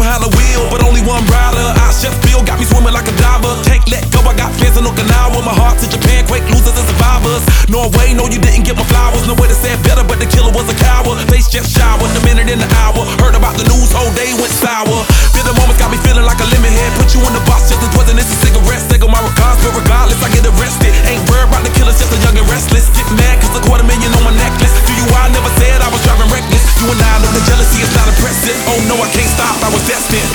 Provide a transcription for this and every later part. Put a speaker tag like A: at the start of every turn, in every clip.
A: behind the wheel, but only one rider. I chef Bill got me swimming like a diver. Can't let go, I got fans in Okinawa. My heart to Japan, quake losers and survivors. Norway, no you didn't get my flowers. No way to say it better, but the killer was a coward. Face just showered, the minute in the hour. Heard about the news, whole day went sour. Bitter moments got me feeling like a lemon head. Put you in the box just as poison, it's a cigarette. Take on my regards, but regardless, I get arrested. Ain't worried about the killers, just a young and restless. Get mad cause a $250,000 on my necklace. Do you I never said I was driving reckless. You and I know the jealousy is not impressive. Oh no, I can't stop, I was destined.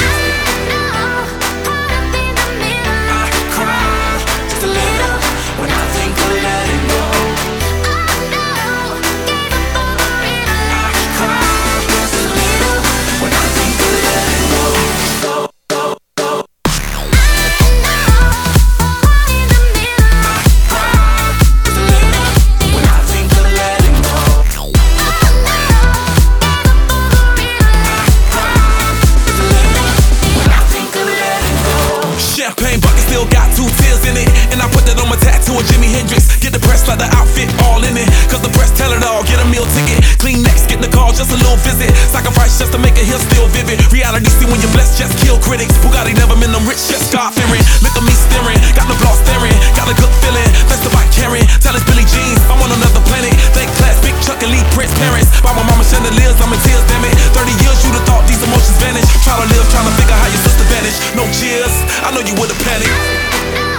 A: Champagne bucket still got 2 tears in it, and I put that on my tattoo of Jimi Hendrix. Get the press like the outfit all in it, cause the press tell it all. Get a meal ticket, clean next, get the call, just a little visit. Sacrifice just to make a hill still vivid. Reality see when you're blessed, just kill critics. Bugatti never been them rich, just God fearing. Look at me staring, got the block staring, got a good feeling. That's the bike carrying, tell it's Billie Jeans, I'm on another planet. Thank class, Big Chuck and Lee Prince parents. By my mama chandeliers, I'm in tears, damn it. 30 years you'd have thought these emotions vanish. Try to live, trying to figure how your sister vanished. No cheers, I know you would've panicked.